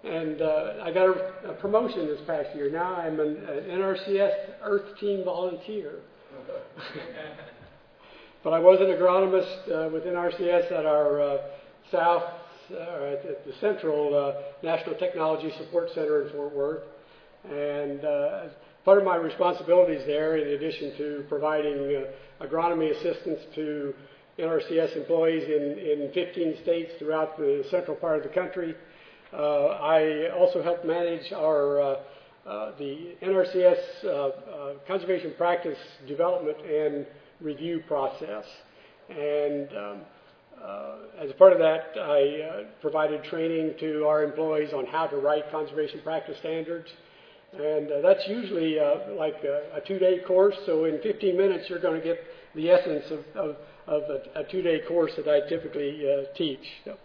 And I got a promotion this past year. Now I'm an NRCS Earth Team volunteer. But I was an agronomist with NRCS at our at the Central National Technology Support Center in Fort Worth. And as part of my responsibilities there, in addition to providing agronomy assistance to NRCS employees in 15 states throughout the central part of the country, I also help manage our the NRCS conservation practice development and review process. And as a part of that, I provided training to our employees on how to write conservation practice standards. And that's usually like a 2-day course. So in 15 minutes, you're going to get the essence of a 2-day course that I typically teach. So.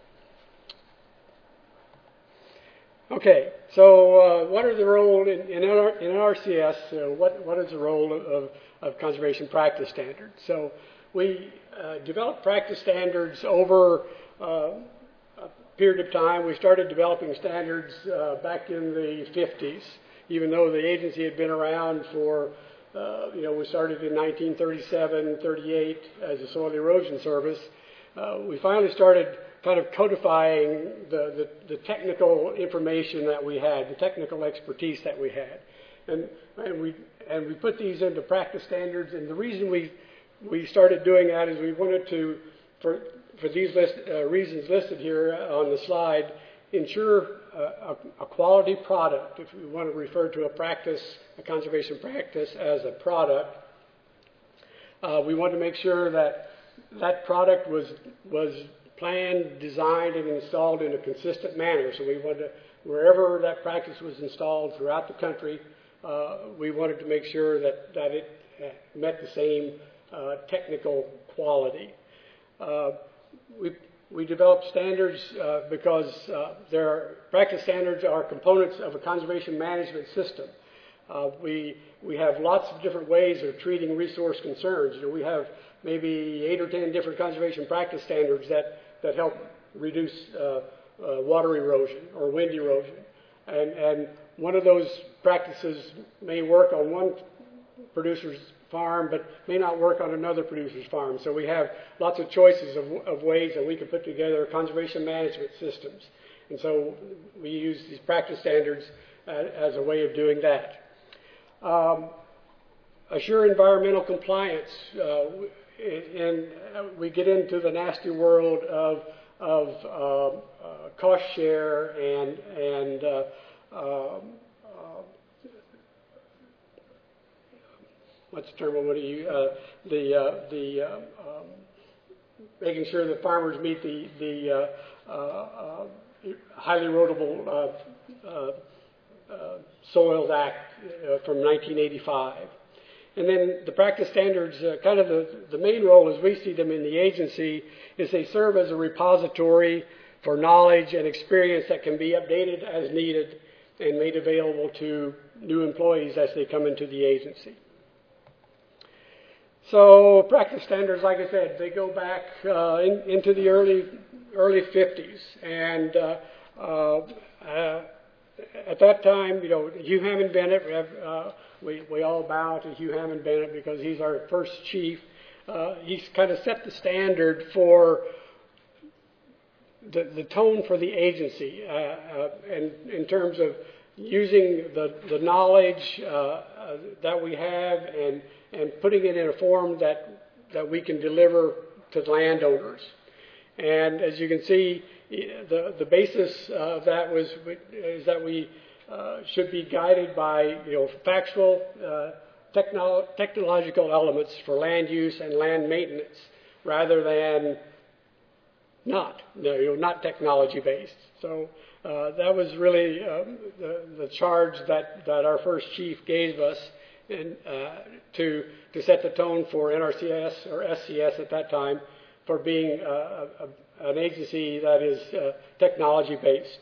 Okay, so what are the role in NRCS? What is the role of conservation practice standards? So we developed practice standards over a period of time. We started developing standards back in the 50s, even though the agency had been around for, we started in 1937, 38 as a soil erosion service. We finally started kind of codifying the technical information that we had, the technical expertise that we had. And we put these into practice standards, and the reason we started doing that is we wanted to, for these reasons listed here on the slide, ensure a quality product. If we want to refer to a conservation practice as a product, we want to make sure that product was planned, designed, and installed in a consistent manner. So we wanted to, wherever that practice was installed throughout the country, we wanted to make sure that it met the same technical quality. We developed standards because practice standards are components of a conservation management system. We have lots of different ways of treating resource concerns. We have maybe 8 or 10 different conservation practice standards that help reduce water erosion or wind erosion. And one of those practices may work on one producer's farm, but may not work on another producer's farm. So we have lots of choices of ways that we can put together conservation management systems. And so we use these practice standards as a way of doing that. Assure environmental compliance. And we get into the nasty world of cost share and what's the term? What do you making sure that farmers meet the highly erodible Soils Act from 1985. And then the practice standards, kind of the main role as we see them in the agency is they serve as a repository for knowledge and experience that can be updated as needed and made available to new employees as they come into the agency. So practice standards, like I said, they go back into the early 50s. And at that time, Hugh Hammond Bennett, we all bow to Hugh Hammond Bennett because he's our first chief. He's kind of set the standard for the tone for the agency, and in terms of using the knowledge that we have and putting it in a form that we can deliver to landowners. And as you can see, the basis of that is that we should be guided by factual technological elements for land use and land maintenance, rather than not technology based. So that was really the charge that our first chief gave us, and to set the tone for NRCS or SCS at that time for being an agency that is technology based.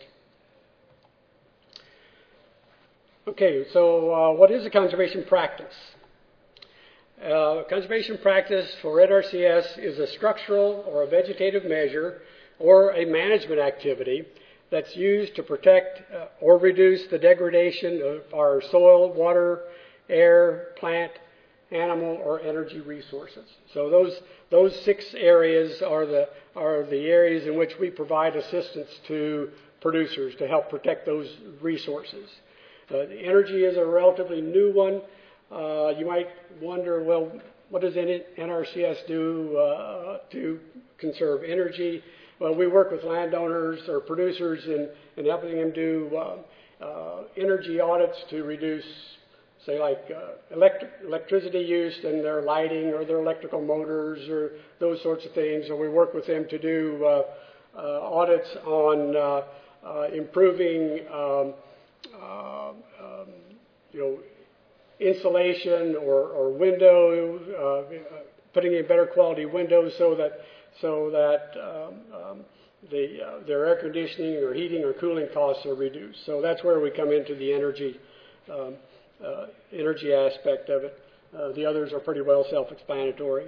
Okay, so what is a conservation practice? Conservation practice for NRCS is a structural or a vegetative measure or a management activity that's used to protect or reduce the degradation of our soil, water, air, plant, animal, or energy resources. So those 6 areas are the areas in which we provide assistance to producers to help protect those resources. Energy is a relatively new one. You might wonder, well, what does NRCS do to conserve energy? Well, we work with landowners or producers in helping them do energy audits to reduce, say, like electricity use in their lighting or their electrical motors or those sorts of things. Or we work with them to do audits on improving, insulation or window, putting in better quality windows so that their air conditioning or heating or cooling costs are reduced. So that's where we come into the energy aspect of it. The others are pretty well self-explanatory.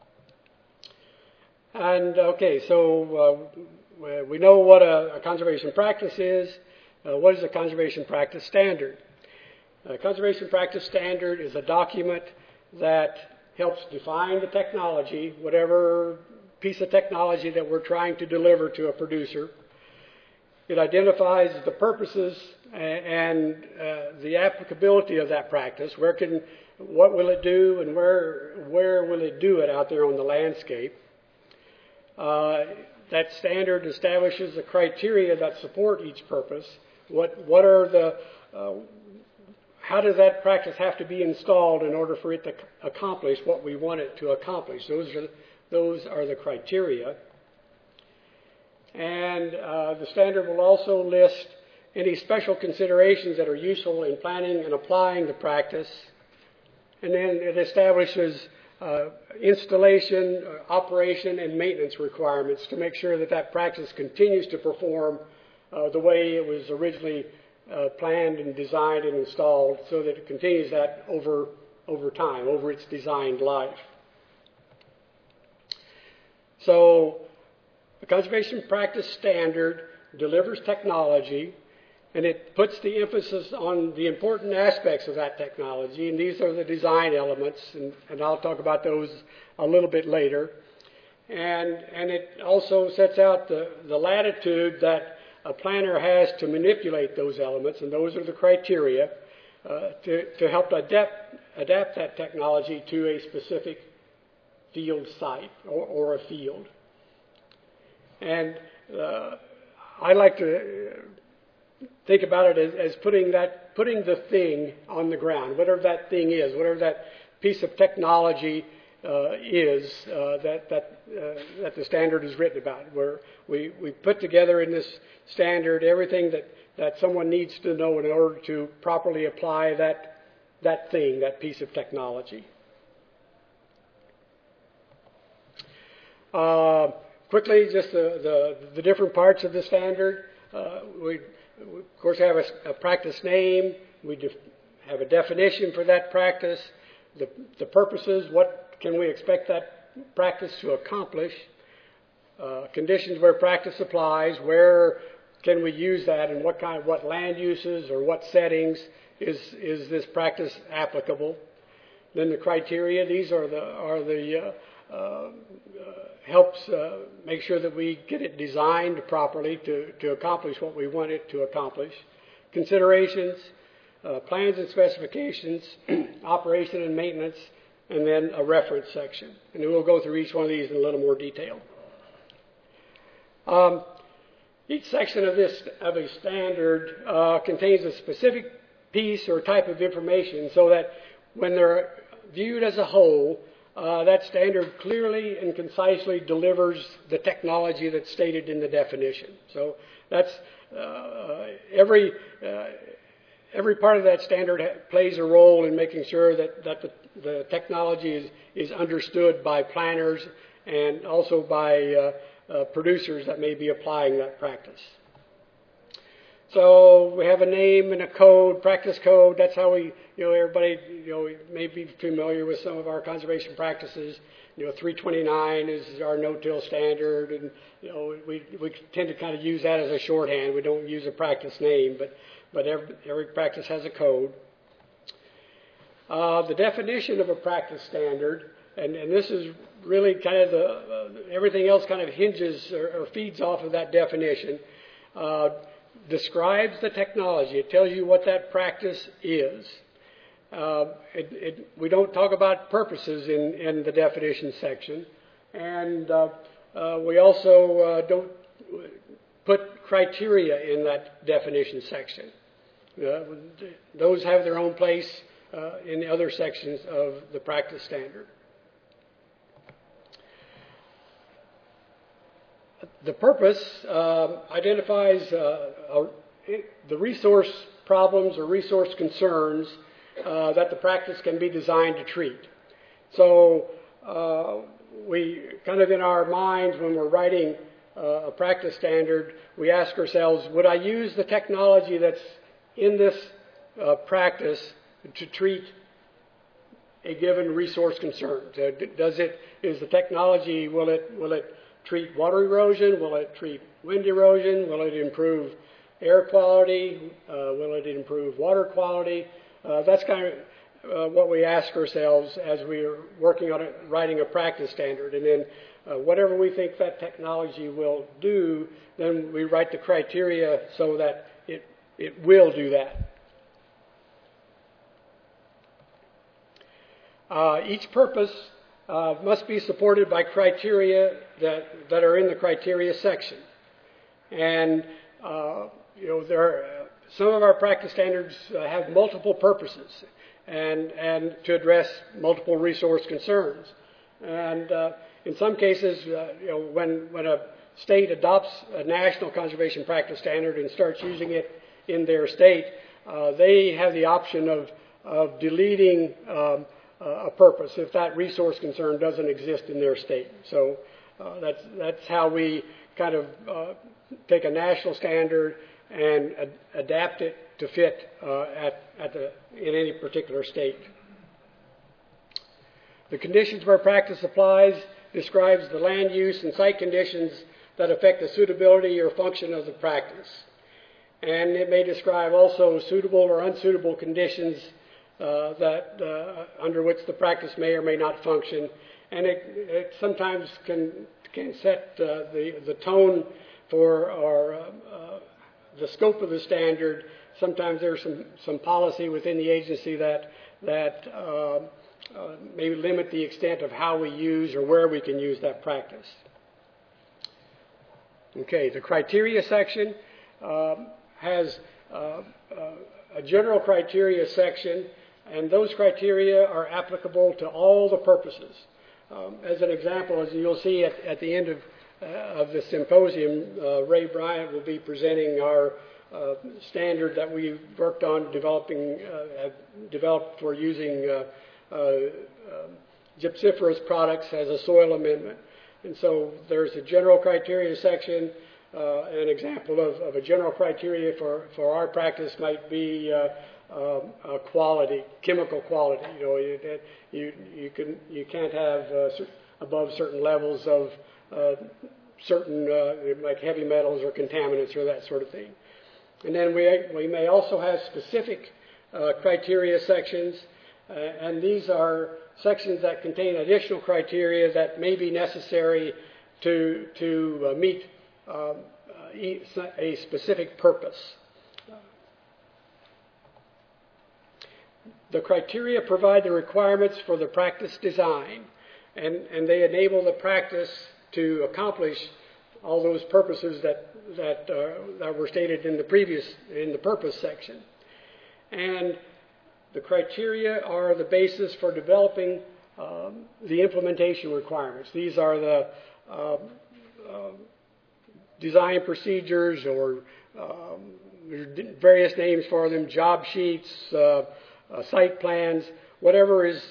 And okay, so we know what a conservation practice is. What is a conservation practice standard? A conservation practice standard is a document that helps define the technology, whatever piece of technology that we're trying to deliver to a producer. It identifies the purposes and the applicability of that practice. What will it do, and where will it do it out there on the landscape? That standard establishes the criteria that support each purpose. How does that practice have to be installed in order for it to accomplish what we want it to accomplish? Those are the criteria. And the standard will also list any special considerations that are useful in planning and applying the practice. And then it establishes installation, operation, and maintenance requirements to make sure that practice continues to perform the way it was originally planned and designed and installed, so that it continues that over time, over its designed life. So the conservation practice standard delivers technology, and it puts the emphasis on the important aspects of that technology, and these are the design elements, and I'll talk about those a little bit later. And it also sets out the latitude that a planner has to manipulate those elements, and those are the criteria to help adapt that technology to a specific field site or a field. And I like to think about it as putting the thing on the ground, whatever that thing is, whatever that piece of technology is that the standard is written about, where we put together in this standard everything that someone needs to know in order to properly apply that thing, that piece of technology. Quickly, just the different parts of the standard. We, of course, have a practice name. We have a definition for that practice, the purposes, what can we expect that practice to accomplish, conditions where practice applies, where can we use that, and what land uses or what settings is this practice applicable. Then the criteria. These are the helps make sure that we get it designed properly to accomplish what we want it to accomplish. Considerations, plans and specifications, operation and maintenance, and then a reference section. And then we'll go through each one of these in a little more detail. Each section of a standard contains a specific piece or type of information, so that when they're viewed as a whole, that standard clearly and concisely delivers the technology that's stated in the definition. So that's every part of that standard plays a role in making sure that the technology is understood by planners and also by producers that may be applying that practice. So we have a name and a code, practice code. That's how we, everybody, may be familiar with some of our conservation practices. 329 is our no-till standard, and we tend to kind of use that as a shorthand. We don't use a practice name, but every practice has a code. The definition of a practice standard, and this is really kind of everything else kind of hinges or feeds off of that definition. Describes the technology. It tells you what that practice is. We don't talk about purposes in the definition section, and we also don't put criteria in that definition section. Those have their own place in the other sections of the practice standard. The purpose identifies the resource problems or resource concerns that the practice can be designed to treat. So we kind of in our minds when we're writing a practice standard, we ask ourselves, would I use the technology that's in this practice to treat a given resource concern? Is the technology, will it treat water erosion? Will it treat wind erosion? Will it improve air quality? Will it improve water quality? That's kind of what we ask ourselves as we're working on writing a practice standard. And then whatever we think that technology will do, then we write the criteria so that it will do that. Each purpose must be supported by criteria that are in the criteria section. And, some of our practice standards have multiple purposes and to address multiple resource concerns. And in some cases, when a state adopts a national conservation practice standard and starts using it in their state, they have the option of deleting a purpose if that resource concern doesn't exist in their state. So that's how we kind of take a national standard and adapt it to fit in any particular state. The conditions where practice applies describes the land use and site conditions that affect the suitability or function of the practice. And it may describe also suitable or unsuitable conditions under which the practice may or may not function. And it sometimes can set the tone for the scope of the standard. Sometimes there's some policy within the agency that may limit the extent of how we use or where we can use that practice. Okay, the criteria section has a general criteria section, and those criteria are applicable to all the purposes. As an example, as you'll see at the end of the symposium, Ray Bryant will be presenting our standard that we worked on developed for using gypsiferous products as a soil amendment. And so there's a general criteria section. An example of a general criteria for our practice might be quality, chemical quality. You can't have above certain levels of certain like heavy metals or contaminants or that sort of thing. And then we may also have specific criteria sections, and these are sections that contain additional criteria that may be necessary to meet a specific purpose. The criteria provide the requirements for the practice design, and they enable the practice to accomplish all those purposes that were stated in the purpose section. And the criteria are the basis for developing the implementation requirements. These are the design procedures, or various names for them, job sheets, site plans, whatever is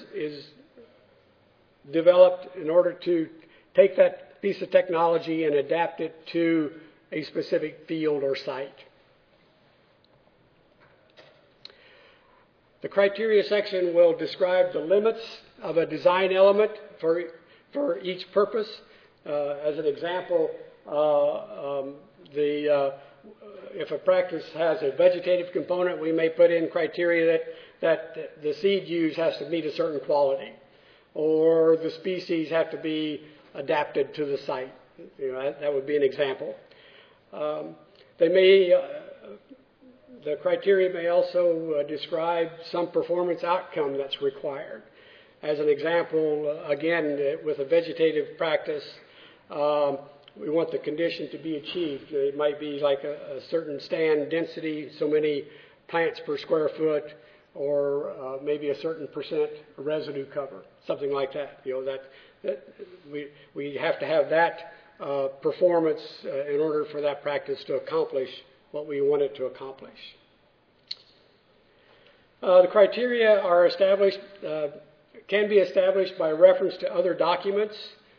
developed in order to take that piece of technology and adapt it to a specific field or site. The criteria section will describe the limits of a design element for each purpose. As an example, if a practice has a vegetative component, we may put in criteria that the seed used has to meet a certain quality, or the species have to be adapted to the site. That would be an example. The criteria may also describe some performance outcome that's required. As an example, again, with a vegetative practice, we want the condition to be achieved. It might be like a certain stand density, so many plants per square foot, or maybe a certain percent residue cover, something like that. We have to have that performance in order for that practice to accomplish what we want it to accomplish. The criteria are established, can be established by reference to other documents.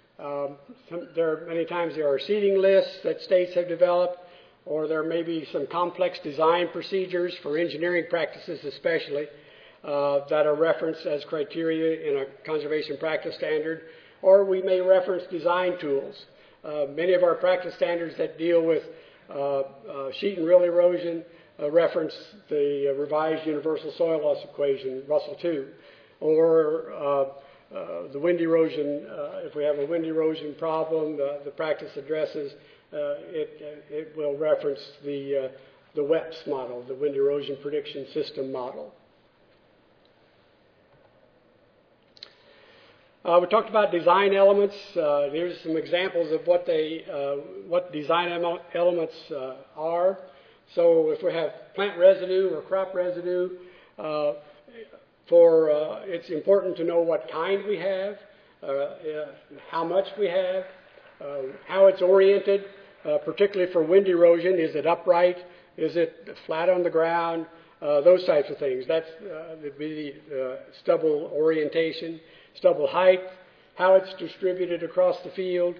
Many times there are seating lists that states have developed, or there may be some complex design procedures for engineering practices especially that are referenced as criteria in a conservation practice standard, or we may reference design tools. Many of our practice standards that deal with sheet and rill erosion reference the revised universal soil loss equation, Russell II, or the wind erosion. If we have a wind erosion problem, the practice addresses it will reference the WEPS model, the Wind Erosion Prediction System model. We talked about design elements. Here's some examples of what design elements are. So if we have plant residue or crop residue, it's important to know what kind we have, how much we have, how it's oriented, particularly for wind erosion. Is it upright? Is it flat on the ground? Those types of things. That would be the stubble orientation. Stubble height, how it's distributed across the field,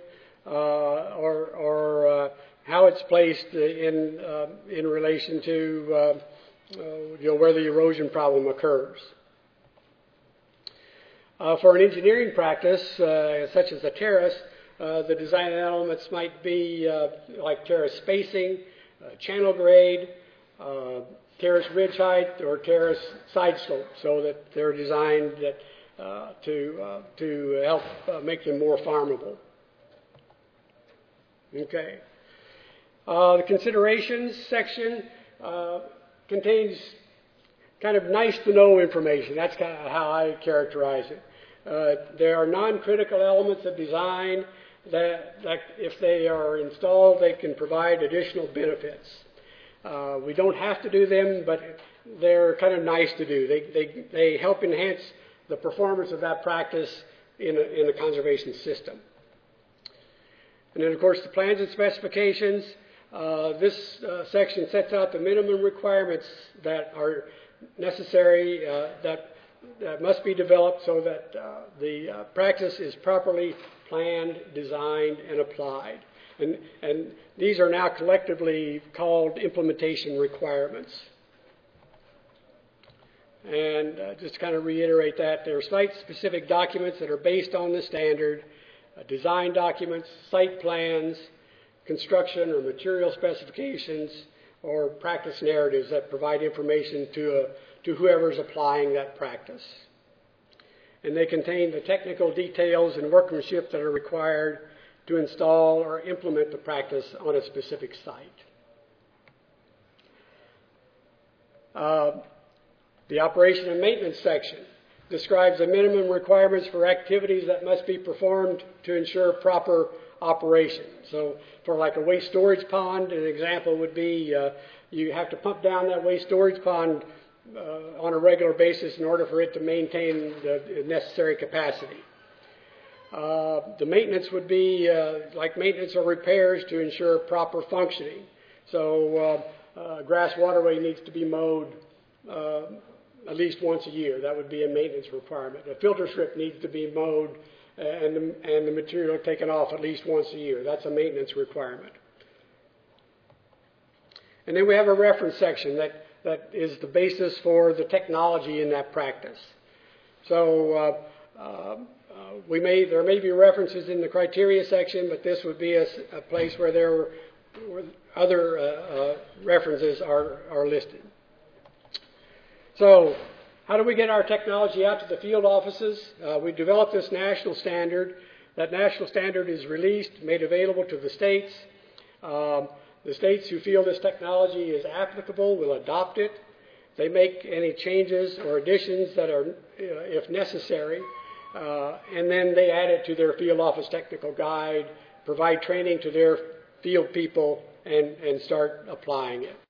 or how it's placed in relation to where the erosion problem occurs. For an engineering practice, such as a terrace, the design elements might be like terrace spacing, channel grade, terrace ridge height, or terrace side slope, so that they're designed to help make them more farmable. Okay. The considerations section contains kind of nice to know information. That's kind of how I characterize it. There are non-critical elements of design that if they are installed, they can provide additional benefits. We don't have to do them, but they're kind of nice to do. They help enhance the performance of that practice in a conservation system. And then, of course, the plans and specifications. This section sets out the minimum requirements that are necessary, that must be developed so that the practice is properly planned, designed, and applied. And these are now collectively called implementation requirements. And just to kind of reiterate that, there are site-specific documents that are based on the standard, design documents, site plans, construction or material specifications, or practice narratives that provide information to whoever's applying that practice. And they contain the technical details and workmanship that are required to install or implement the practice on a specific site. The operation and maintenance section describes the minimum requirements for activities that must be performed to ensure proper operation. So for like a waste storage pond, an example would be you have to pump down that waste storage pond on a regular basis in order for it to maintain the necessary capacity. The maintenance would be like maintenance or repairs to ensure proper functioning. So grass waterway needs to be mowed at least once a year. That would be a maintenance requirement. A filter strip needs to be mowed and the material taken off at least once a year. That's a maintenance requirement. And then we have a reference section that that is the basis for the technology in that practice. So there may be references in the criteria section, but this would be a place where where other references are listed. So how do we get our technology out to the field offices? We developed this national standard. That national standard is released, made available to the states. The states who feel this technology is applicable will adopt it. They make any changes or additions that are, if necessary, and then they add it to their field office technical guide, provide training to their field people, and start applying it.